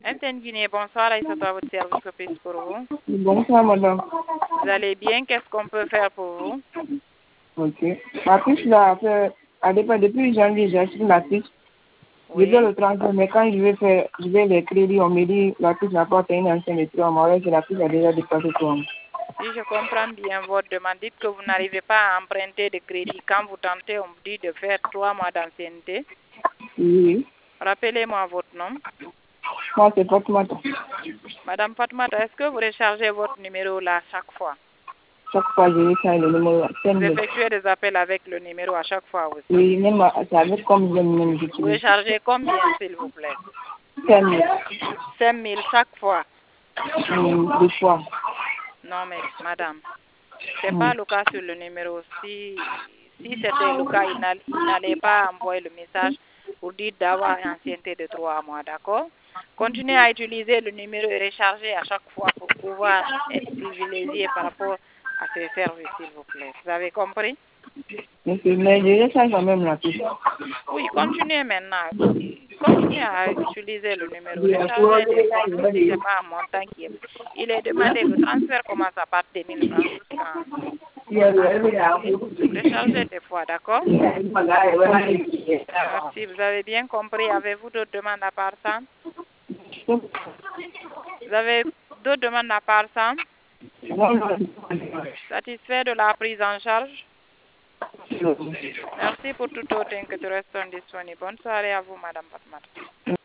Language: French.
MTN Guinée, bonsoir, Aïssatou à votre service, que puis-je pour vous? Bonsoir, madame. Vous allez bien? Qu'est-ce qu'on peut faire pour vous? Ok. Ma puce, là, depuis janvier, j'ai acheté la puce. Oui. Je dois le transfert, mais quand je vais les crédits, on me dit la puce n'a pas atteint une ancienne de 3 mois, alors que la puce a déjà dépassé 3 mois. Si je comprends bien votre demande, dites que vous n'arrivez pas à emprunter de crédit. Quand vous tentez, on vous dit de faire 3 mois d'ancienneté. Oui. Rappelez-moi votre nom. Moi, c'est Fatmata. Madame Fatmata, est-ce que vous rechargez votre numéro là chaque fois? Chaque fois, je vais faire le numéro. Vous effectuez des appels avec le numéro à chaque fois aussi? Oui, même c'est avec combien de même Vous j'utilise. rechargez combien, s'il vous plaît? 5 000. 5 000 chaque fois? Deux fois. Non, mais madame, c'est pas le cas sur le numéro. Si c'était le cas, il n'allait pas envoyer le message pour dire d'avoir une ancienneté de 3 mois, d'accord? Continuez à utiliser le numéro et recharger à chaque fois pour pouvoir être privilégié par rapport à ces services, s'il vous plaît. Vous avez compris? Mais je recharge quand même la puce. Oui, continuez maintenant. Continuez à utiliser le numéro. Rechargez des fois, même si ce n'est pas un montant qui est. Il est demandé, le transfert commence à partir de 1000 francs jusqu'à. Rechargez des fois, d'accord? Merci. Vous avez bien compris. Avez-vous d'autres demandes à part ça? Vous avez d'autres demandes à part ça? Satisfait de la prise en charge? Merci pour toute autre inquiétude disponible. Bonne soirée à vous, Madame Fatmata.